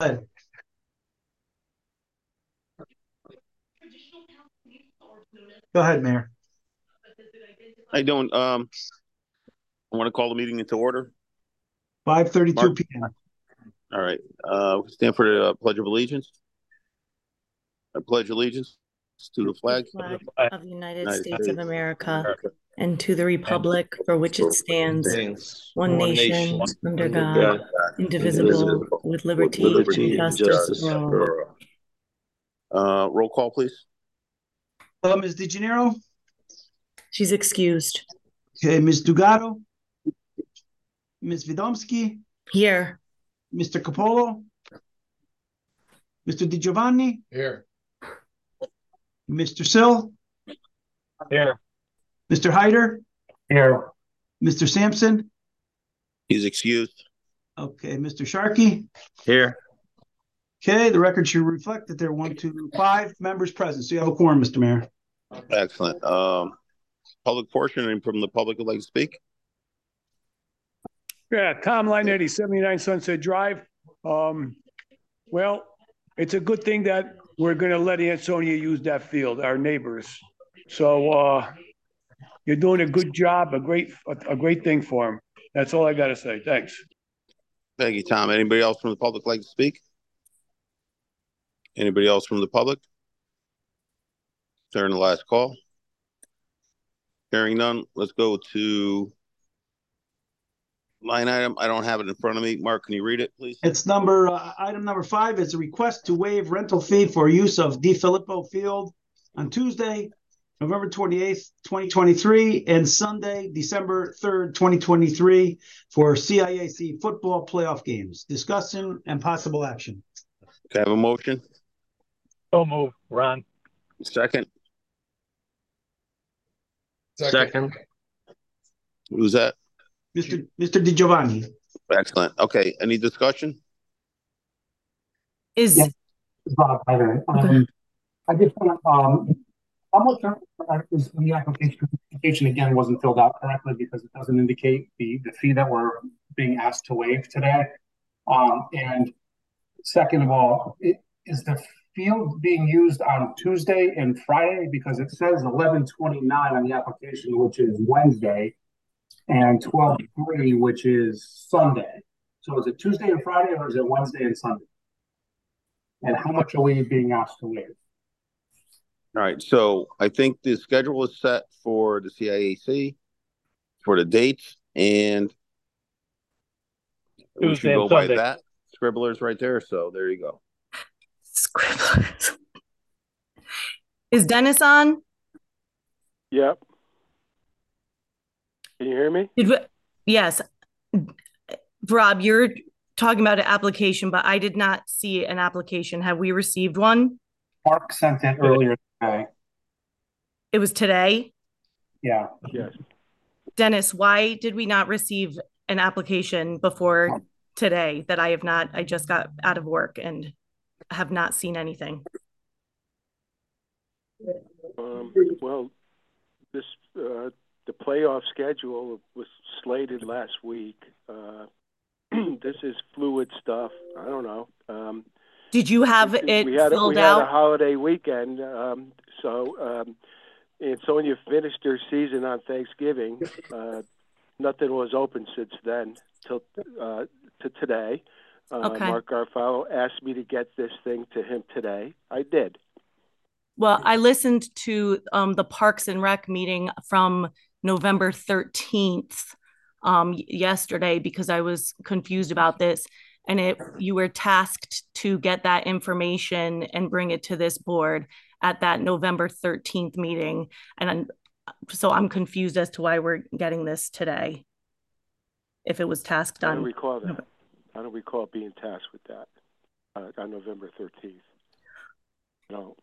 ahead. Go ahead, Mayor. How you doing? I want to call the meeting into order. 5:32 p.m. All right. We stand for the Pledge of Allegiance. I pledge allegiance to the flag of the United United States of States America and to the republic for which it stands, one nation, under God, indivisible, with liberty and justice for all. Roll call, please. Ms. DeGennaro? She's excused. Okay, Ms. Dugato? Ms. Vidomsky? Here. Mr. Capolo? Mr. DiGiovanni? Here. Mr. Sill? Here. Mr. Hyder? Here. Mr. Sampson? He's excused. Okay, Mr. Sharkey? Here. Okay, the record should reflect that there are 1, 2, 5 members present. So you have a quorum, Mr. Mayor. Excellent. Public portion, and from the public would like to speak? Yeah, Tom Lignetti, 79 Sunset Drive. Well, it's a good thing that we're going to let Ansonia use that field, our neighbors. So you're doing a good job, a great thing for them. That's all I got to say. Thanks. Thank you, Tom. Anybody else from the public like to speak? Anybody else from the public? During the last call. Hearing none, let's go to line item. I don't have it in front of me. Mark, can you read it, please? It's item number 5 is a request to waive rental fee for use of Di Filippo Field on Tuesday, November 28th, 2023, and Sunday, December 3rd, 2023, for CIAC football playoff games. Discussion and possible action. Can I have a motion? So move, Ron. Second. Second. Who's that? Mr. DiGiovanni. Excellent. Okay. Any discussion? Is Bob Hyder. I just want to, how much is the application again wasn't filled out correctly because it doesn't indicate the fee that we're being asked to waive today. And second of all, is the field being used on Tuesday and Friday? Because it says 11:29 on the application, which is Wednesday, and 12:03, which is Sunday. So is it Tuesday and Friday, or is it Wednesday and Sunday? And how much are we being asked to waive? All right. So I think the schedule is set for the CIAC for the dates, and we should go by that. Scribbler's right there. So there you go. Scribblers. Is Dennis on? Yep. Can you hear me? Yes. Rob, you're talking about an application, but I did not see an application. Have we received one? Mark sent it earlier today. It was today? Yeah. Yes. Dennis, why did we not receive an application before today that I just got out of work and have not seen anything? Well, the playoff schedule was slated last week. This is fluid stuff. I don't know. Did you have it filled out? We had a holiday weekend, so Ansonia finished their season on Thanksgiving. Nothing was open since then till to today. Okay. Mark Garfalo asked me to get this thing to him today. I did. Well, I listened to the Parks and Rec meeting from November 13th yesterday because I was confused about this. And you were tasked to get that information and bring it to this board at that November 13th meeting. And so I'm confused as to why we're getting this today. If it was tasked on. I don't recall that. I don't recall being tasked with that on November 13th. No.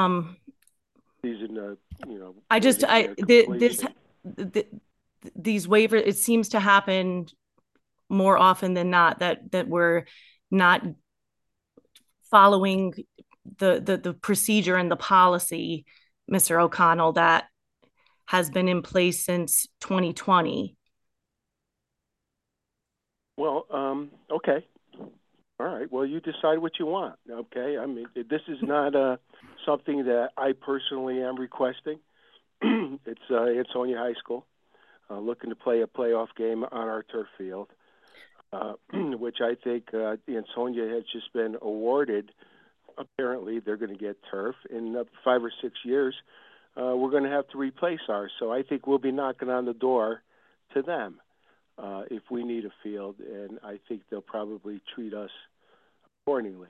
These waivers, it seems to happen more often than not that we're not following the procedure and the policy, Mr. O'Connell, that has been in place since 2020. Well, okay. All All right. Well, you decide what you want. Okay. I mean, this is not something that I personally am requesting. It's Ansonia High School looking to play a playoff game on our turf field, which I think Ansonia has just been awarded. Apparently, they're going to get turf in 5 or 6 years. We're going to have to replace ours. So I think we'll be knocking on the door to them if we need a field, and I think they'll probably treat us accordingly.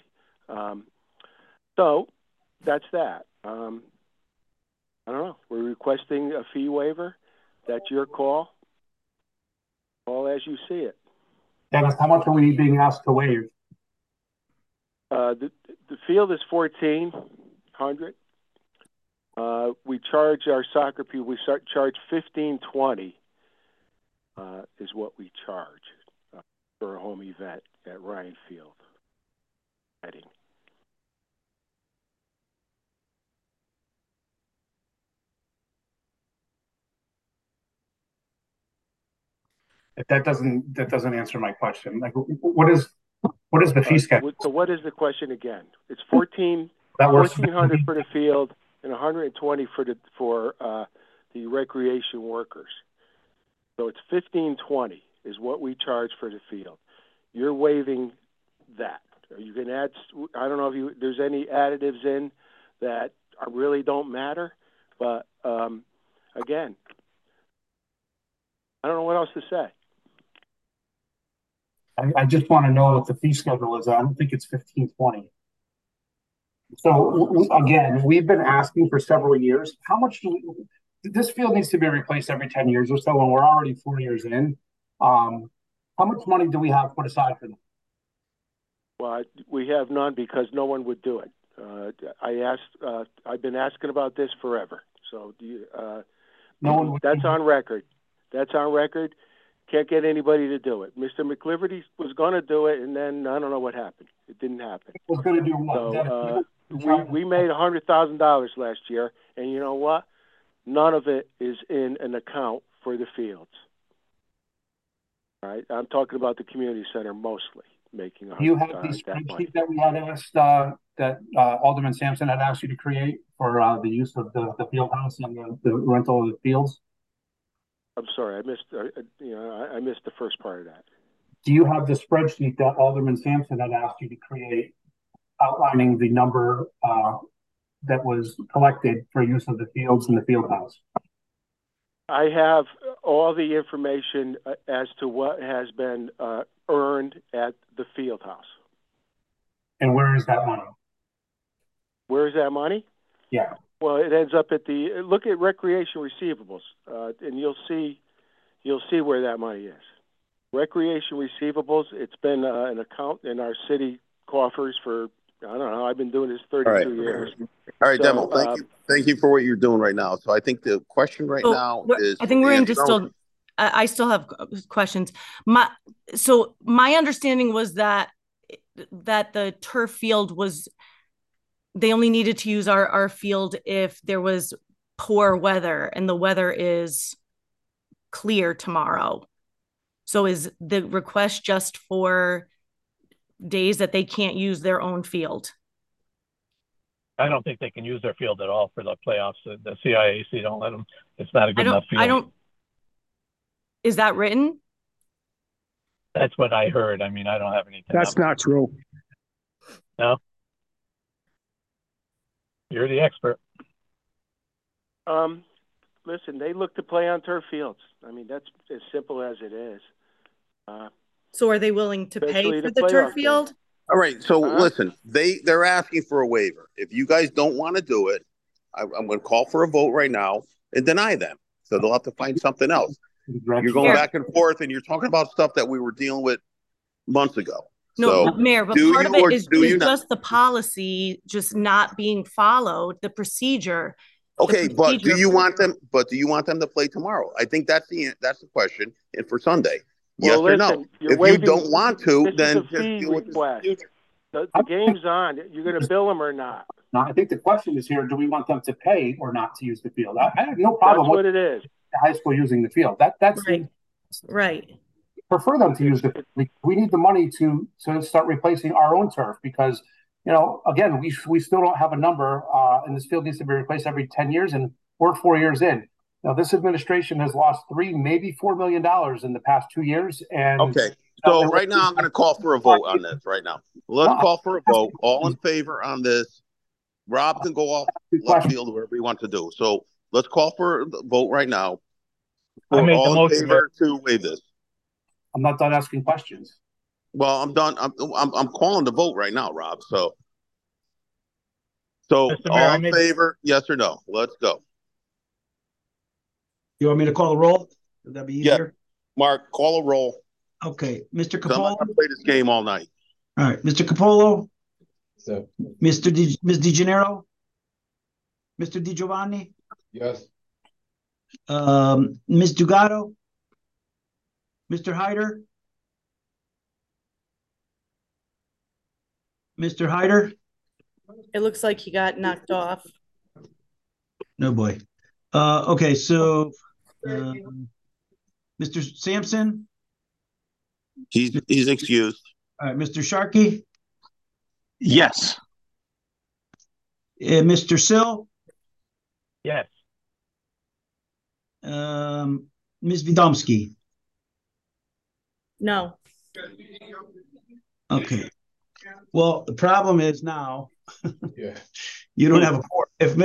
So that's that. I don't know. We're requesting a fee waiver. That's your call. Call as you see it. Dennis, how much are we being asked to waive? The field is $1,400. We charge our soccer people. We charge $1,520 is what we charge for a home event at Ryan Field. Heading. That doesn't answer my question. Like, what is the fee schedule? So what is the question again? It's $1,400 for the field and $120 for the recreation workers. So it's $1,520 is what we charge for the field. You're waiving that. Are you going to add? I don't know if there's any additives in that really don't matter, but again, I don't know what else to say. I just want to know what the fee schedule is. I don't think it's $1,520. So again, we've been asking for several years. How much this field needs to be replaced every 10 years or so, and we're already 4 years in. How much money do we have put aside for them? Well, we have none because no one would do it. I've been asking about this forever. So that's on record. That's on record. Can't get anybody to do it. Mr. McLiverty was going to do it, and then I don't know what happened. It didn't happen. Was going to do what? So we made $100,000 last year, and you know what? None of it is in an account for the fields. All right, I'm talking about the community center mostly making. You have the spreadsheet that we had asked that Alderman Sampson had asked you to create for the use of the field house and the rental of the fields. I'm sorry, I missed. I missed the first part of that. Do you have the spreadsheet that Alderman Sampson had asked you to create, outlining the number that was collected for use of the fields and the field house? I have all the information as to what has been earned at the field house. And where is that money? Where is that money? Yeah. Well, it ends up at look at recreation receivables, and you'll see where that money is. Recreation receivables. It's been an account in our city coffers for I don't know. I've been doing this 32 years. All right, Demo. Thank you for what you're doing right now. So I think the question now is. I think we're into still. I still have questions. My understanding was that the turf field was. They only needed to use our field if there was poor weather, and the weather is clear tomorrow. So is the request just for days that they can't use their own field? I don't think they can use their field at all for the playoffs. The CIAC don't let them. It's not a good enough field. Is that written? That's what I heard. I mean, I don't have anything. That's not true. No. You're the expert. Listen, they look to play on turf fields. I mean, that's as simple as it is. So are they willing to pay for the turf field? Game. All right. So listen, they're asking for a waiver. If you guys don't want to do it, I'm going to call for a vote right now and deny them. So they'll have to find something else. You're going back and forth, and you're talking about stuff that we were dealing with months ago. No, so, Mayor, but part of it is just the policy just not being followed, the procedure. Okay, but do you want them? But do you want them to play tomorrow? I think that's the question. And for Sunday, yes or no? If you don't want to, then just deal with the game's on. You're going to bill them or not? No, I think the question is here: do we want them to pay or not to use the field? I have no problem. That's what it is. The high school using the field. That's right. prefer them to use the field. We need the money to start replacing our own turf because, again, we still don't have a number, and this field needs to be replaced every 10 years, and we're 4 years in. Now, this administration has lost maybe $4 million in the past 2 years. And okay, so right now I'm going to call for a vote on this right now. Let's call for a vote. All in favor on this. Rob can go off left field, whatever he wants to do. So let's call for the vote right now. I make the all in motion favor to waive this. I'm not done asking questions. Well, I'm done. I'm calling the vote right now, Rob. So all in favor, yes or no? Let's go. You want me to call the roll? Would that be easier? Yeah. Mark, call a roll. Okay, Mr. I'm Capolo. not going to play this game all night. All right, Mr. Capolo. So, Ms. DeGennaro. Mr. Di Giovanni. yes. Ms. Dugato. Mr. Hyder. Mr. Hyder. It looks like he got knocked off. No boy. Okay, so Mr. Sampson. He's excused. All right, Mr. Sharkey. Yes. Mr. Sill. Yes. Ms. Widomski. No. Okay. Well, the problem is now Yeah. you don't have a quorum. If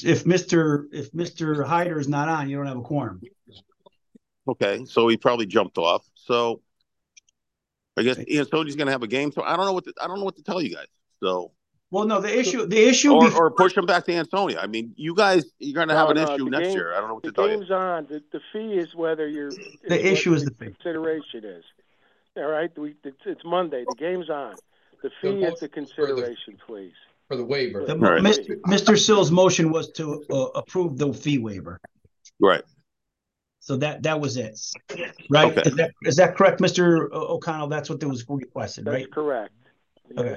Mr. Hyder is not on, you don't have a quorum. Okay, so he probably jumped off. So I guess Antoni's going to have a game. So I don't know what to tell you guys. So well, no, the issue or push him back to Antonia. I mean, you're going to have an issue next year. I don't know what to tell you. The game's on. The fee is whether you're. The issue is the fee. Consideration is. All right, it's Monday. The game's on. The fee is the consideration, please. For the waiver. Right. Mr. Sill's motion was to approve the fee waiver. Right. So that was it, right? Okay. Is that correct, Mr. O'Connell? That's what was requested, right? That's correct. Yes. Okay.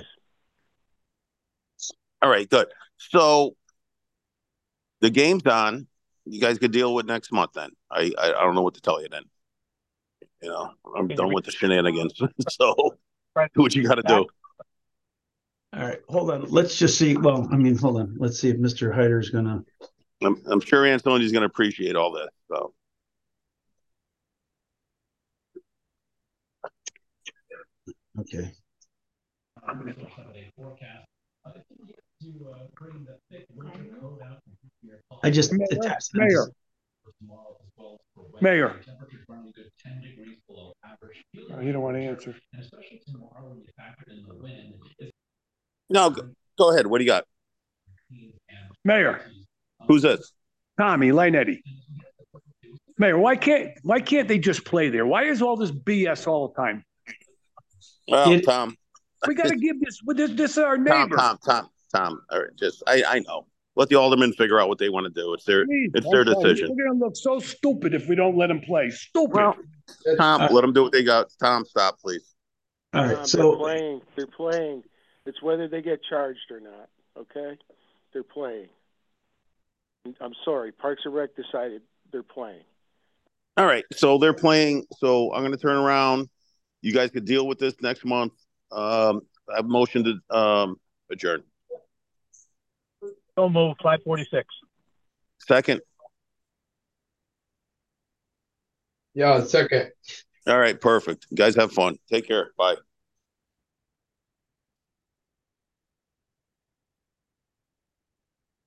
All right, good. So the game's on. You guys could deal with next month then. I don't know what to tell you then. I'm done with the shenanigans. So do what you got to do. All right, hold on. Let's just see. Well, hold on. Let's see if Mr. Hyder's gonna. I'm sure Antoni's going to appreciate all this. So. Okay. I just Mayor. Oh, you don't want to answer. No, go ahead. What do you got? Mayor. Who's this? Tommy Linetti. Mayor, why can't they just play there? Why is all this BS all the time? Well, Tom. We got to give this is our neighbor. Tom. All right, I know. Let the aldermen figure out what they want to do. It's their decision. We're going to look so stupid if we don't let them play. Stupid. Well, Tom, let them do what they got. Tom, stop, please. All right, so they're playing. It's whether they get charged or not. Okay, they're playing. I'm sorry, Parks and Rec decided they're playing. All right, so they're playing. So I'm going to turn around. You guys could deal with this next month. I have a motion to adjourn. So move 546. Second. Yeah, second. All right, perfect. You guys have fun. Take care. Bye.